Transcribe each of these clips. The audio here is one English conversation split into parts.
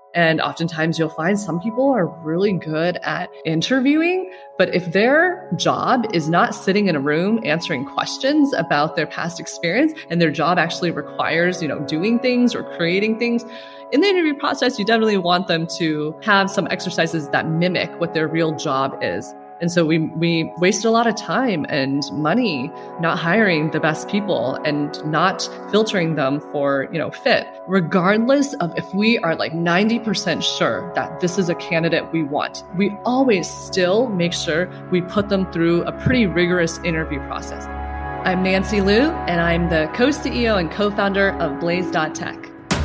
And oftentimes you'll find some people are really good at interviewing, but if their job is not sitting in a room answering questions about their past experience, and their job actually requires, doing things or creating things, in the interview process, you definitely want them to have some exercises that mimic what their real job is. And so we wasted a lot of time and money not hiring the best people and not filtering them for, fit, regardless of if we are like 90% sure that this is a candidate we want. We always still make sure we put them through a pretty rigorous interview process. I'm Nancy Liu, and I'm the co-CEO and co-founder of Blaze.tech.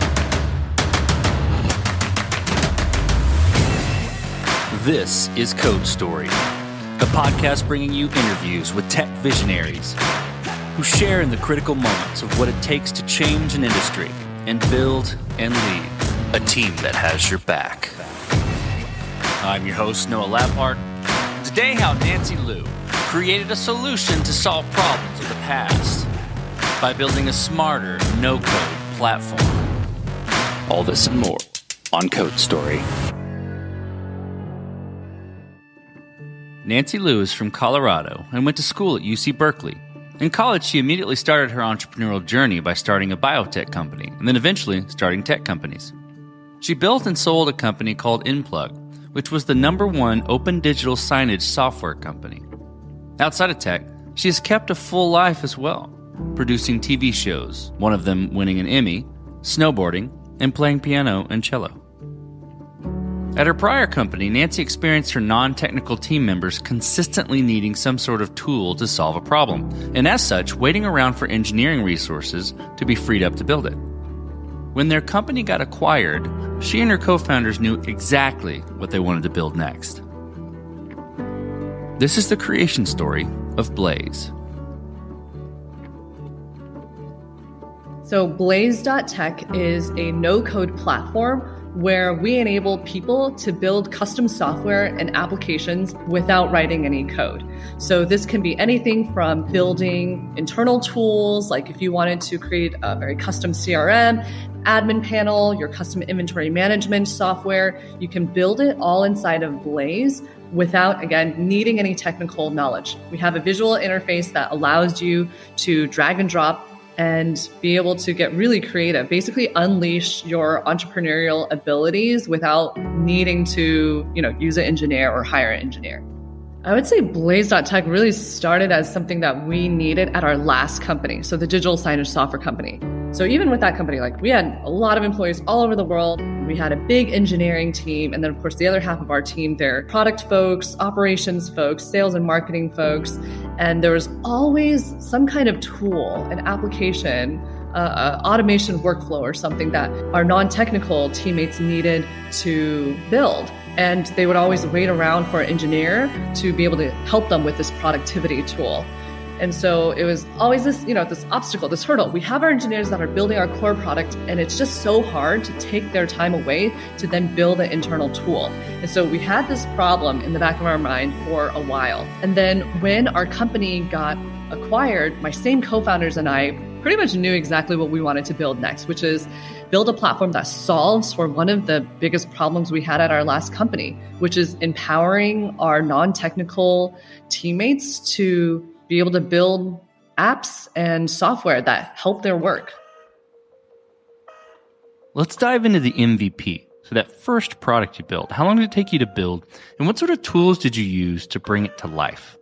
This is Code Story, a podcast bringing you interviews with tech visionaries who share in the critical moments of what it takes to change an industry and build and lead a team that has your back. I'm your host, Noah Laphart. Today, how Nancy Liu created a solution to solve problems of the past by building a smarter, no-code platform. All this and more on Code Story. Nancy Liu is from Colorado and went to school at UC Berkeley. In college, she immediately started her entrepreneurial journey by starting a biotech company and then eventually starting tech companies. She built and sold a company called InPlug, which was the #1 open digital signage software company. Outside of tech, she has kept a full life as well, producing TV shows, one of them winning an Emmy, snowboarding, and playing piano and cello. At her prior company, Nancy experienced her non-technical team members consistently needing some sort of tool to solve a problem, and as such, waiting around for engineering resources to be freed up to build it. When their company got acquired, she and her co-founders knew exactly what they wanted to build next. This is the creation story of Blaze. So Blaze.tech is a no-code platform where we enable people to build custom software and applications without writing any code. So this can be anything from building internal tools, like if you wanted to create a very custom CRM, admin panel, your custom inventory management software, you can build it all inside of Blaze without, again, needing any technical knowledge. We have a visual interface that allows you to drag and drop and be able to get really creative, basically unleash your entrepreneurial abilities without needing to, use an engineer or hire an engineer. I would say Blaze.tech really started as something that we needed at our last company, so the digital signage software company. So even with that company, we had a lot of employees all over the world. We had a big engineering team. And then, of course, the other half of our team, they're product folks, operations folks, sales and marketing folks. And there was always some kind of tool, an application, automation workflow or something that our non-technical teammates needed to build. And they would always wait around for an engineer to be able to help them with this productivity tool. And so it was always this, this obstacle, this hurdle. We have our engineers that are building our core product, and it's just so hard to take their time away to then build an internal tool. And so we had this problem in the back of our mind for a while. And then when our company got acquired, my same co-founders and I pretty much knew exactly what we wanted to build next, which is build a platform that solves for one of the biggest problems we had at our last company, which is empowering our non-technical teammates to be able to build apps and software that help their work. Let's dive into the MVP. So that first product you built, how long did it take you to build? And what sort of tools did you use to bring it to life?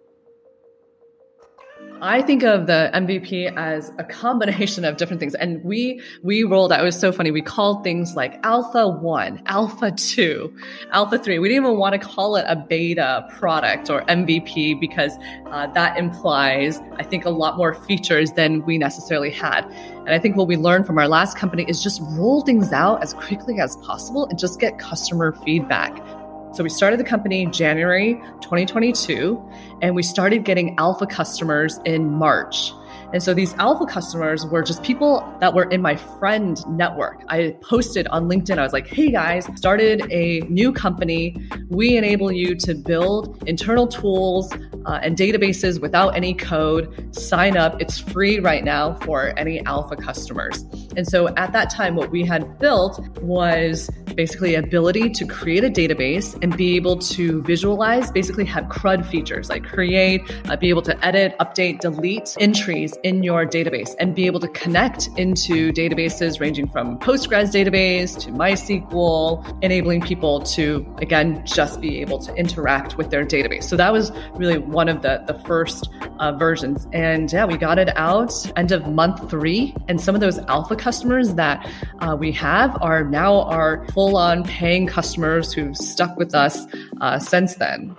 I think of the MVP as a combination of different things. And we rolled out, it was so funny. We called things like Alpha 1, Alpha 2, Alpha 3. We didn't even want to call it a beta product or MVP because that implies, I think, a lot more features than we necessarily had. And I think what we learned from our last company is just roll things out as quickly as possible and just get customer feedback. So we started the company January 2022, and we started getting alpha customers in March. And so these alpha customers were just people that were in my friend network. I posted on LinkedIn, I was like, hey guys, started a new company. We enable you to build internal tools and databases without any code. Sign up. It's free right now for any alpha customers. And so at that time, what we had built was basically ability to create a database and be able to visualize, basically have CRUD features like create, be able to edit, update, delete entries in your database and be able to connect into databases ranging from Postgres database to MySQL, enabling people to, again, just be able to interact with their database. So that was really one of the first versions. And yeah, we got it out end of month 3. And some of those alpha customers that we have are now our full-on paying customers who've stuck with us since then.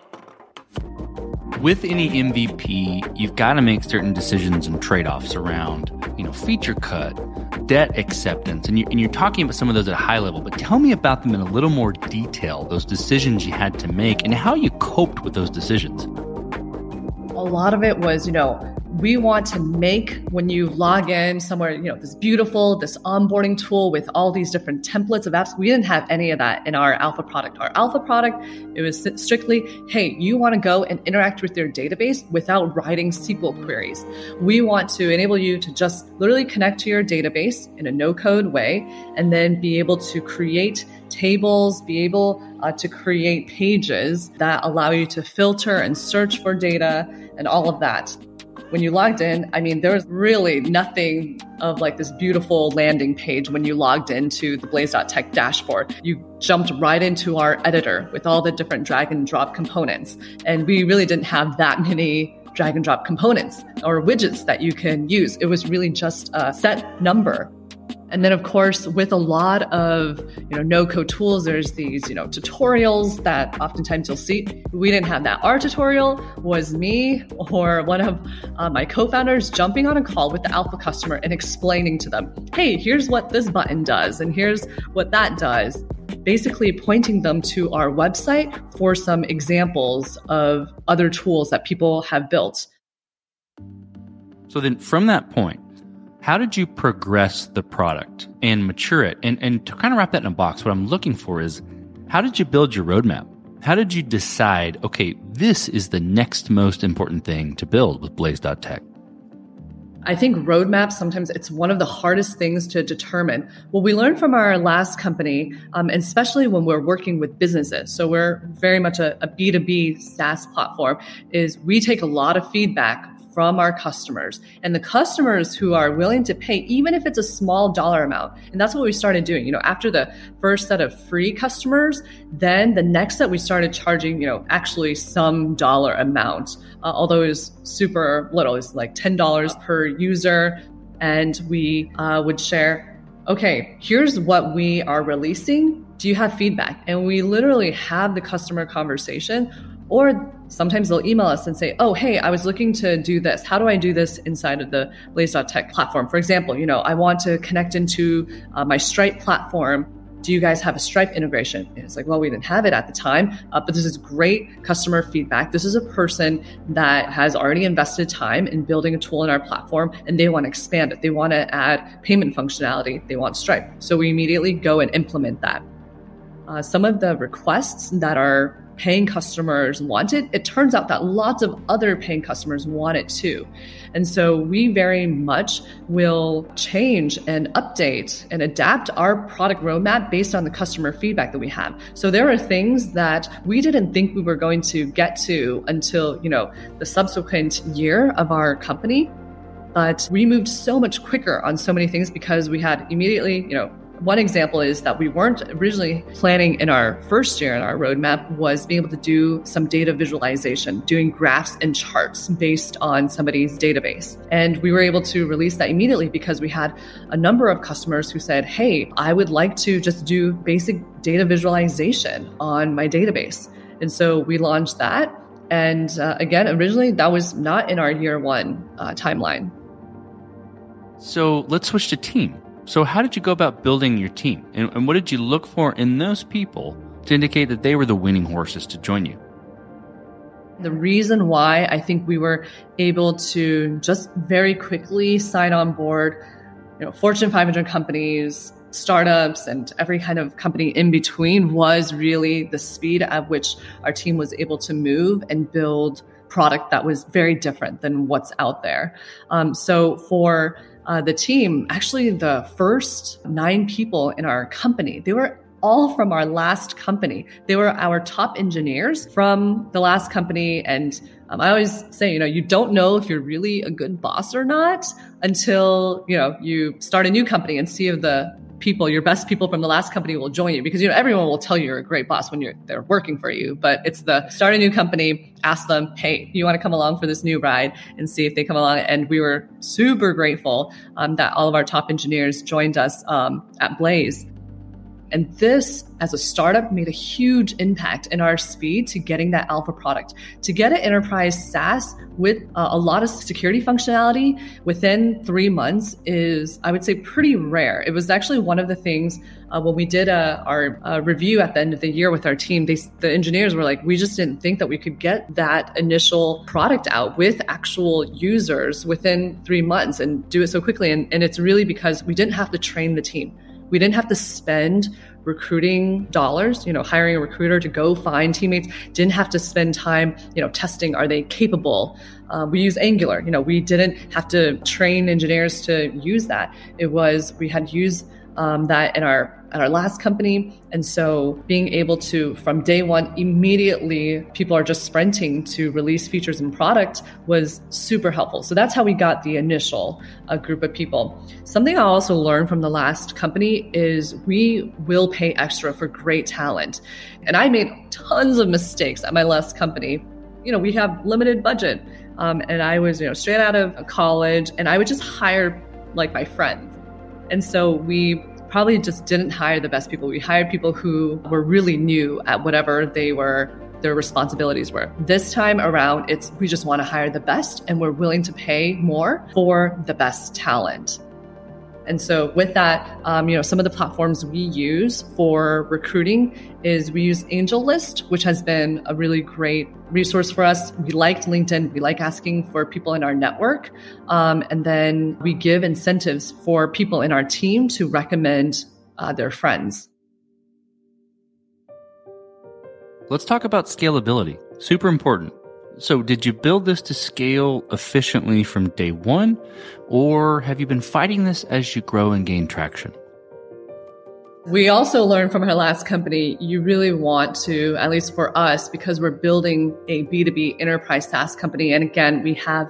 With any MVP, you've got to make certain decisions and trade-offs around, feature cut, debt acceptance, and you're talking about some of those at a high level. But tell me about them in a little more detail, those decisions you had to make, and how you coped with those decisions. A lot of it was, we want to make, when you log in somewhere, this onboarding tool with all these different templates of apps. We didn't have any of that in our alpha product. Our alpha product, it was strictly, hey, you want to go and interact with your database without writing SQL queries. We want to enable you to just literally connect to your database in a no-code way and then be able to create tables, be able to create pages that allow you to filter and search for data and all of that. When you logged in, there was really nothing of like this beautiful landing page when you logged into the Blaze.tech dashboard. You jumped right into our editor with all the different drag and drop components. And we really didn't have that many drag and drop components or widgets that you can use. It was really just a set number. And then, of course, with a lot of no-code tools, there's these tutorials that oftentimes you'll see. We didn't have that. Our tutorial was me or one of my co-founders jumping on a call with the alpha customer and explaining to them, hey, here's what this button does and here's what that does. Basically pointing them to our website for some examples of other tools that people have built. So then from that point, how did you progress the product and mature it? And to kind of wrap that in a box, what I'm looking for is, how did you build your roadmap? How did you decide, okay, this is the next most important thing to build with Blaze.tech? I think roadmaps, sometimes it's one of the hardest things to determine. What we learned from our last company, and especially when we're working with businesses, so we're very much a B2B SaaS platform, is we take a lot of feedback from our customers and the customers who are willing to pay, even if it's a small dollar amount. And that's what we started doing. After the first set of free customers, then the next set we started charging, actually some dollar amount, although it was super little. It was like $10 per user. And we would share, okay, here's what we are releasing. Do you have feedback? And we literally have the customer conversation. Or sometimes they'll email us and say, oh, hey, I was looking to do this. How do I do this inside of the Blaze.tech platform? For example, I want to connect into my Stripe platform. Do you guys have a Stripe integration? And it's like, well, we didn't have it at the time, but this is great customer feedback. This is a person that has already invested time in building a tool in our platform, and they want to expand it. They want to add payment functionality. They want Stripe. So we immediately go and implement that. Some of the requests that our paying customers wanted, it turns out that lots of other paying customers want it too. And so we very much will change and update and adapt our product roadmap based on the customer feedback that we have. So there are things that we didn't think we were going to get to until, the subsequent year of our company. But we moved so much quicker on so many things because we had immediately, one example is that we weren't originally planning in our first year in our roadmap was being able to do some data visualization, doing graphs and charts based on somebody's database. And we were able to release that immediately because we had a number of customers who said, hey, I would like to just do basic data visualization on my database. And so we launched that. And again, originally that was not in our year one timeline. So let's switch to team. So how did you go about building your team? And what did you look for in those people to indicate that they were the winning horses to join you? The reason why I think we were able to just very quickly sign on board, Fortune 500 companies, startups, and every kind of company in between was really the speed at which our team was able to move and build product that was very different than what's out there. So for the team, actually the first 9 people in our company, they were all from our last company. They were our top engineers from the last company. And I always say, you don't know if you're really a good boss or not until, you start a new company and see if your best people from the last company will join you, because everyone will tell you you're a great boss when they're working for you. But it's start a new company, ask them, hey, you want to come along for this new ride, and see if they come along. And we were super grateful that all of our top engineers joined us at Blaze. And this, as a startup, made a huge impact in our speed to getting that alpha product. To get an enterprise SaaS with a lot of security functionality within 3 months is, I would say, pretty rare. It was actually one of the things when we did our review at the end of the year with our team, the engineers were like, we just didn't think that we could get that initial product out with actual users within 3 months and do it so quickly. And it's really because we didn't have to train the team. We didn't have to spend recruiting dollars, hiring a recruiter to go find teammates. Didn't have to spend time, testing, are they capable? We use Angular. We didn't have to train engineers to use that. We had used that at our last company. And so being able to, from day one, immediately, people are just sprinting to release features and product was super helpful. So that's how we got the initial group of people. Something I also learned from the last company is we will pay extra for great talent. And I made tons of mistakes at my last company. We have limited budget. And I was, straight out of college, and I would just hire like my friends. And so we probably just didn't hire the best people. We hired people who were really new at whatever their responsibilities were. This time around, we just want to hire the best, and we're willing to pay more for the best talent. And so with that, some of the platforms we use for recruiting is we use AngelList, which has been a really great resource for us. We liked LinkedIn. We like asking for people in our network. And then we give incentives for people in our team to recommend their friends. Let's talk about scalability. Super important. So did you build this to scale efficiently from day one, or have you been fighting this as you grow and gain traction? We also learned from our last company, you really want to, at least for us, because we're building a B2B enterprise SaaS company. And again, we have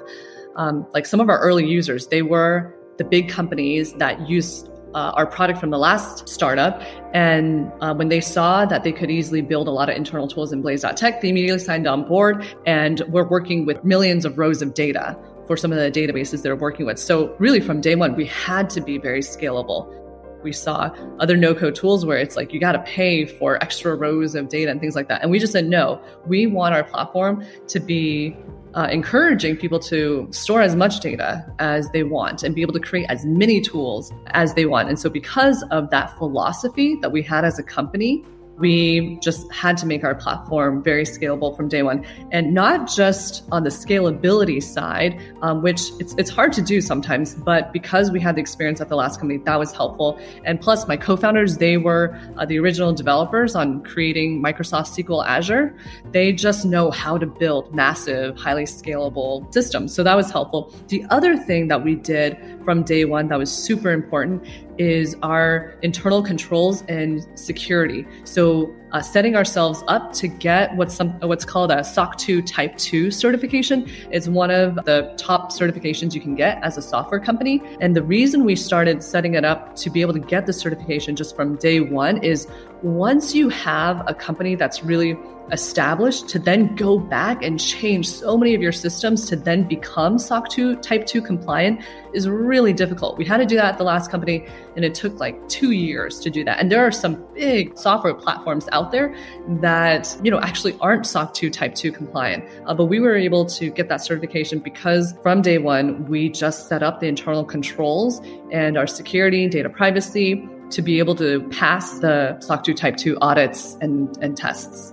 some of our early users, they were the big companies that used our product from the last startup. And when they saw that they could easily build a lot of internal tools in Blaze.tech, they immediately signed on board. And we're working with millions of rows of data for some of the databases they're working with. So really from day one, we had to be very scalable. We saw other no-code tools where it's like, you got to pay for extra rows of data and things like that. And we just said, no, we want our platform to be encouraging people to store as much data as they want and be able to create as many tools as they want. And so because of that philosophy that we had as a company, we just had to make our platform very scalable from day one. And not just on the scalability side, which it's hard to do sometimes, but because we had the experience at the last company, that was helpful. And plus my co-founders, they were the original developers on creating Microsoft SQL Azure. They just know how to build massive, highly scalable systems. So that was helpful. The other thing that we did from day one that was super important is our internal controls and security. So setting ourselves up to get what's called a SOC 2 Type 2 certification. It's one of the top certifications you can get as a software company. And the reason we started setting it up to be able to get the certification just from day one is once you have a company that's really established, to then go back and change so many of your systems to then become SOC 2 Type 2 compliant is really difficult. We had to do that at the last company, and it took like 2 years to do that. And there are some big software platforms out there that, actually aren't SOC 2 Type 2 compliant. But we were able to get that certification because from day one, we just set up the internal controls and our security, data privacy to be able to pass the SOC 2 Type 2 audits and tests.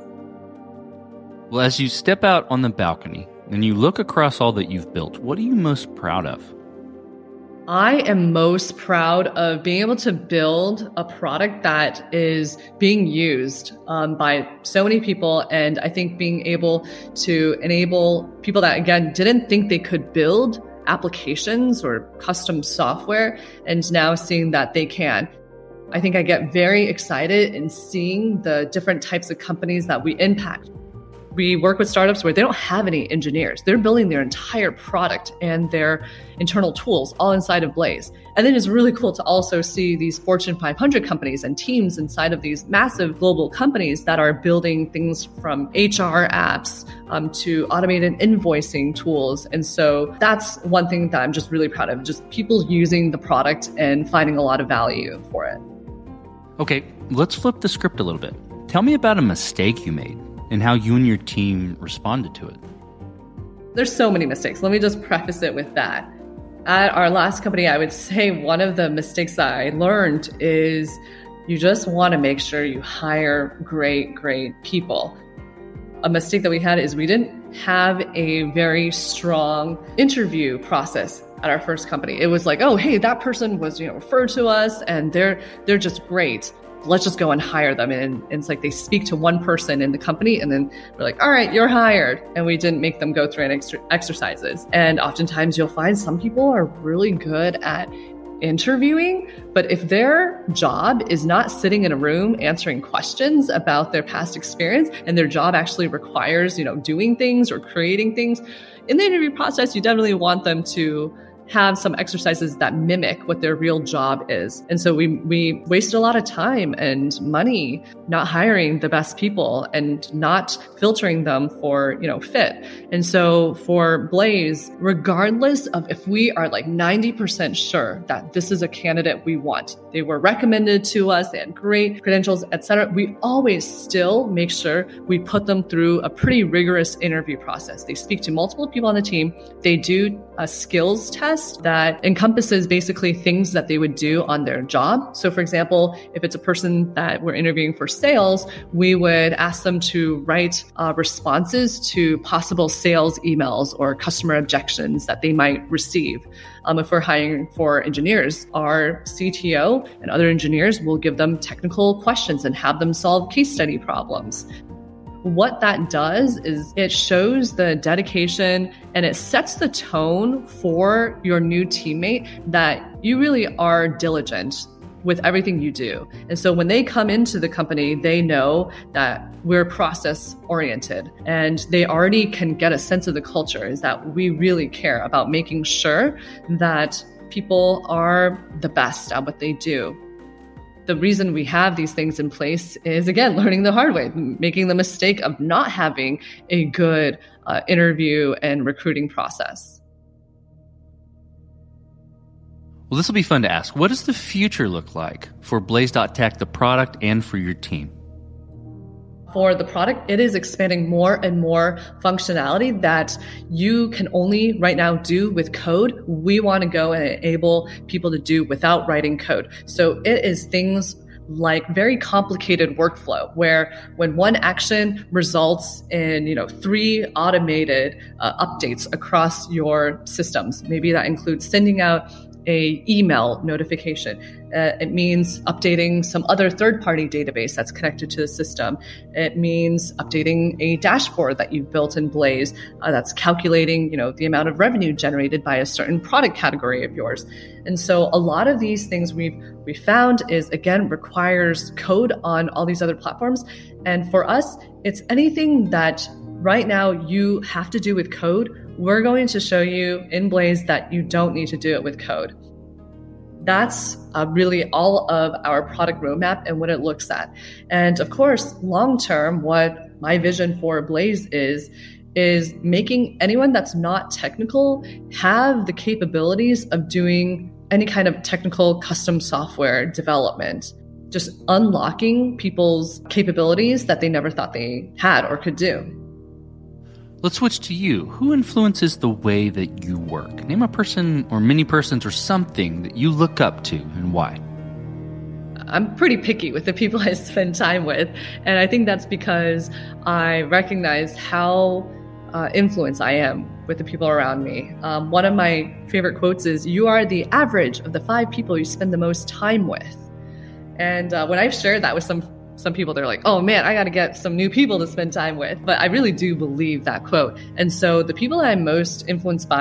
Well, as you step out on the balcony and you look across all that you've built, what are you most proud of? I am most proud of being able to build a product that is being used by so many people. And I think being able to enable people that, again, didn't think they could build applications or custom software, and now seeing that they can. I think I get very excited in seeing the different types of companies that we impact. We work with startups where they don't have any engineers. They're building their entire product and their internal tools all inside of Blaze. And then it's really cool to also see these Fortune 500 companies and teams inside of these massive global companies that are building things from HR apps to automated invoicing tools. And so that's one thing that I'm just really proud of, just people using the product and finding a lot of value for it. Okay, let's flip the script a little bit. Tell me about a mistake you made and how you and your team responded to it. There's so many mistakes. Let me just preface it with that. At our last company, I would say one of the mistakes that I learned is you just want to make sure you hire great people. A mistake that we had is we didn't have a very strong interview process at our first company. It was like, oh, hey, that person was, referred to us and they're just great. Let's just go and hire them. And it's like they speak to one person in the company and then we're like, all right, you're hired. And we didn't make them go through any exercises. And oftentimes you'll find some people are really good at interviewing, but if their job is not sitting in a room answering questions about their past experience and their job actually requires, doing things or creating things, in the interview process, you definitely want them to have some exercises that mimic what their real job is. And so we wasted a lot of time and money not hiring the best people and not filtering them for, fit. And so for Blaze, regardless of if we are like 90% sure that this is a candidate we want, they were recommended to us, they had great credentials, etc., we always still make sure we put them through a pretty rigorous interview process. They speak to multiple people on the team. They do a skills test that encompasses basically things that they would do on their job. So for example, if it's a person that we're interviewing for sales, we would ask them to write responses to possible sales emails or customer objections that they might receive. If we're hiring for engineers, our CTO and other engineers will give them technical questions and have them solve case study problems. What that does is it shows the dedication and it sets the tone for your new teammate that you really are diligent with everything you do. And so when they come into the company, they know that we're process oriented and they already can get a sense of the culture, is that we really care about making sure that people are the best at what they do. The reason we have these things in place is, again, learning the hard way, making the mistake of not having a good interview and recruiting process. Well, this will be fun to ask. What does the future look like for Blaze.tech, the product, and for your team? For the product, it is expanding more and more functionality that you can only right now do with code. We want to go and enable people to do without writing code. So it is things like very complicated workflow where when one action results in 3 automated updates across your systems, maybe that includes sending out a email notification. It means updating some other third-party database that's connected to the system. It means updating a dashboard that you've built in Blaze that's calculating, the amount of revenue generated by a certain product category of yours. And so a lot of these things we found is, again, requires code on all these other platforms. And for us, it's anything that right now you have to do with code. We're going to show you in Blaze that you don't need to do it with code. That's really all of our product roadmap and what it looks at. And of course, long-term, what my vision for Blaze is making anyone that's not technical have the capabilities of doing any kind of technical custom software development, just unlocking people's capabilities that they never thought they had or could do. Let's switch to you. Who influences the way that you work? Name a person or many persons or something that you look up to and why. I'm pretty picky with the people I spend time with. And I think that's because I recognize how influenced I am with the people around me. One of my favorite quotes is, "You are the average of the 5 people you spend the most time with." And when I've shared that with some people, they're like, "Oh man, I got to get some new people to spend time with." But I really do believe that quote. And so the people I'm most influenced by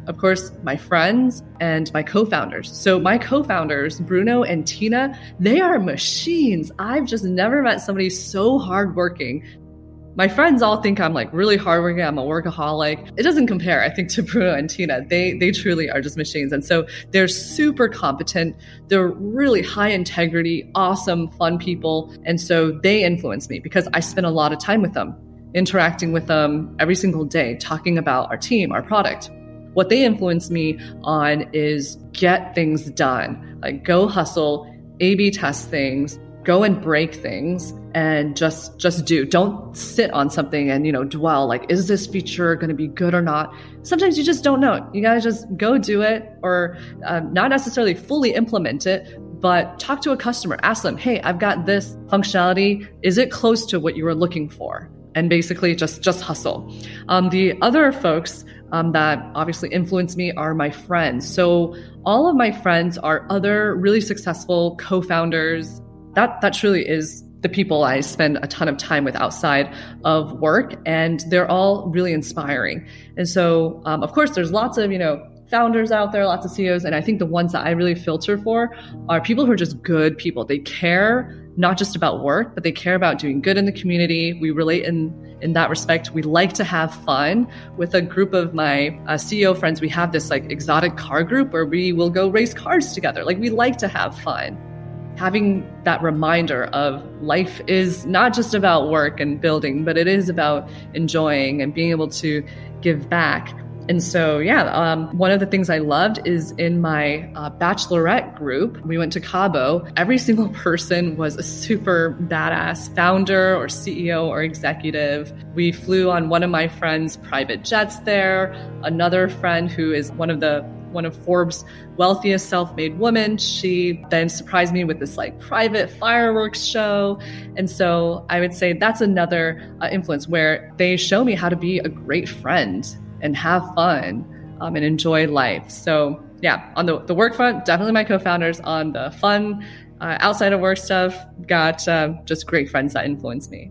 of course, my friends and my co-founders. So my co-founders, Bruno and Tina, they are machines. I've just never met somebody so hardworking. My friends all think I'm like really hardworking. I'm a workaholic. It doesn't compare, I think, to Bruno and Tina. They truly are just machines. And so they're super competent. They're really high integrity, awesome, fun people. And so they influence me because I spend a lot of time with them, interacting with them every single day, talking about our team, our product. What they influence me on is get things done, like go hustle, A/B test things, go and break things, and just do. Don't sit on something and, dwell like, is this feature going to be good or not? Sometimes you just don't know. You got to just go do it, or not necessarily fully implement it, but talk to a customer, ask them, hey, I've got this functionality. Is it close to what you were looking for? And basically just hustle. The other folks that obviously influence me are my friends. So all of my friends are other really successful co-founders. That truly is the people I spend a ton of time with outside of work, and they're all really inspiring. And so, of course, there's lots of, founders out there, lots of CEOs, and I think the ones that I really filter for are people who are just good people. They care not just about work, but they care about doing good in the community. We relate in that respect. We like to have fun. With a group of my CEO friends, we have this like exotic car group where we will go race cars together. Like, we like to have fun. Having that reminder of life is not just about work and building, but it is about enjoying and being able to give back. And so, one of the things I loved is in my bachelorette group, we went to Cabo. Every single person was a super badass founder or CEO or executive. We flew on one of my friend's private jets there. Another friend who is one of Forbes' wealthiest self-made women, she then surprised me with this like private fireworks show. And so I would say that's another influence where they show me how to be a great friend and have fun and enjoy life. So on the work front, definitely my co-founders. On the fun, outside of work stuff, got just great friends that influence me.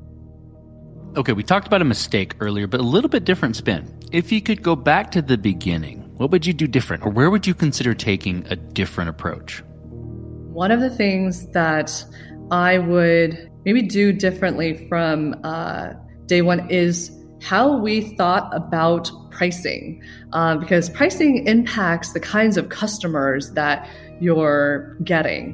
Okay, we talked about a mistake earlier, but a little bit different spin. If you could go back to the beginning, what would you do different? Or where would you consider taking a different approach? One of the things that I would maybe do differently from day one is how we thought about pricing, because pricing impacts the kinds of customers that you're getting.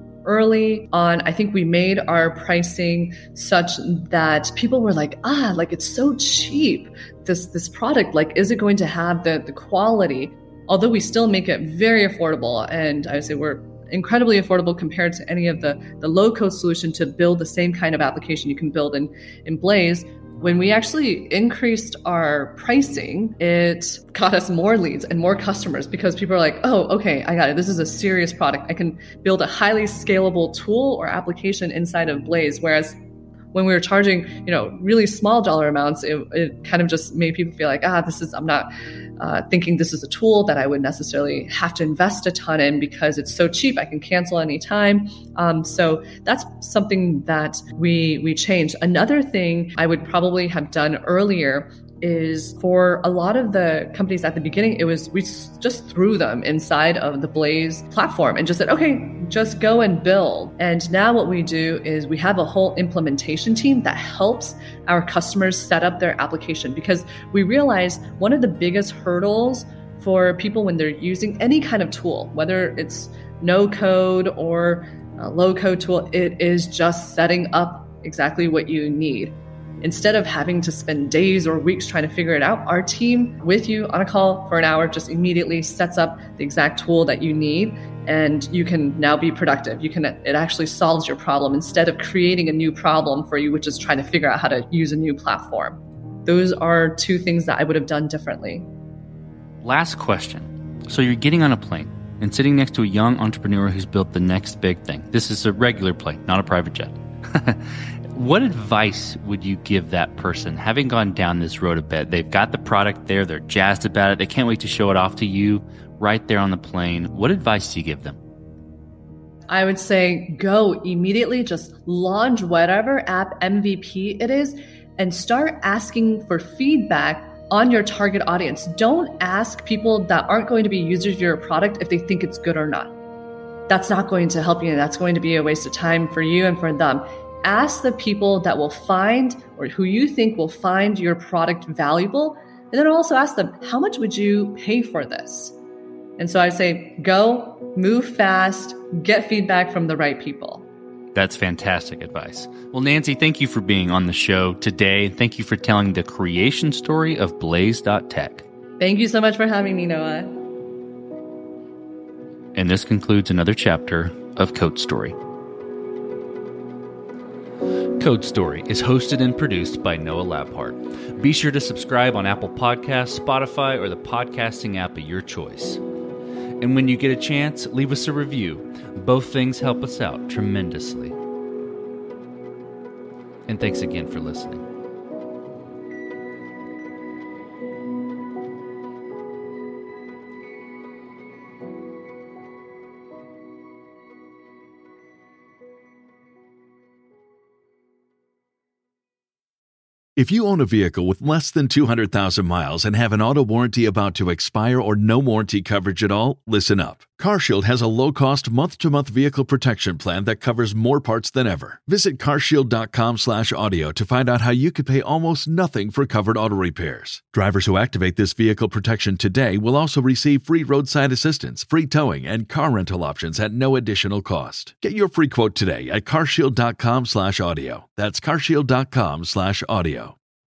Early on, I think we made our pricing such that people were like, it's so cheap. This product, like, is it going to have the quality? Although we still make it very affordable, and I would say we're incredibly affordable compared to any of the low-code solution to build the same kind of application you can build in Blaze. When we actually increased our pricing, it got us more leads and more customers because people are like, oh, okay, I got it. This is a serious product. I can build a highly scalable tool or application inside of Blaze. Whereas when we were charging, really small dollar amounts, it kind of just made people feel like, I'm not thinking this is a tool that I would necessarily have to invest a ton in because it's so cheap. I can cancel anytime. So that's something that we changed. Another thing I would probably have done earlier is for a lot of the companies at the beginning, we just threw them inside of the Blaze platform and just said, okay, just go and build. And now what we do is we have a whole implementation team that helps our customers set up their application, because we realize one of the biggest hurdles for people when they're using any kind of tool, whether it's no code or a low code tool, it is just setting up exactly what you need. Instead of having to spend days or weeks trying to figure it out, our team with you on a call for an hour just immediately sets up the exact tool that you need, and you can now be productive. It actually solves your problem instead of creating a new problem for you, which is trying to figure out how to use a new platform. Those are two things that I would have done differently. Last question. So you're getting on a plane and sitting next to a young entrepreneur who's built the next big thing. This is a regular plane, not a private jet. What advice would you give that person, having gone down this road a bit? They've got the product there, they're jazzed about it, they can't wait to show it off to you right there on the plane. What advice do you give them? I would say go immediately, just launch whatever app MVP it is, and start asking for feedback on your target audience. Don't ask people that aren't going to be users of your product if they think it's good or not. That's not going to help you, and that's going to be a waste of time for you and for them. Ask the people that will find, or who you think will find your product valuable, and then also ask them, how much would you pay for this? And so I say, go, move fast, get feedback from the right people. That's fantastic advice. Well, Nancy, thank you for being on the show today. Thank you for telling the creation story of Blaze.tech. Thank you so much for having me, Noah. And this concludes another chapter of Code Story. Code Story is hosted and produced by Noah Labhart. Be sure to subscribe on Apple Podcasts, Spotify, or the podcasting app of your choice. And when you get a chance, leave us a review. Both things help us out tremendously. And thanks again for listening. If you own a vehicle with less than 200,000 miles and have an auto warranty about to expire or no warranty coverage at all, listen up. CarShield has a low-cost month-to-month vehicle protection plan that covers more parts than ever. Visit carshield.com/audio to find out how you could pay almost nothing for covered auto repairs. Drivers who activate this vehicle protection today will also receive free roadside assistance, free towing, and car rental options at no additional cost. Get your free quote today at carshield.com/audio. That's carshield.com/audio.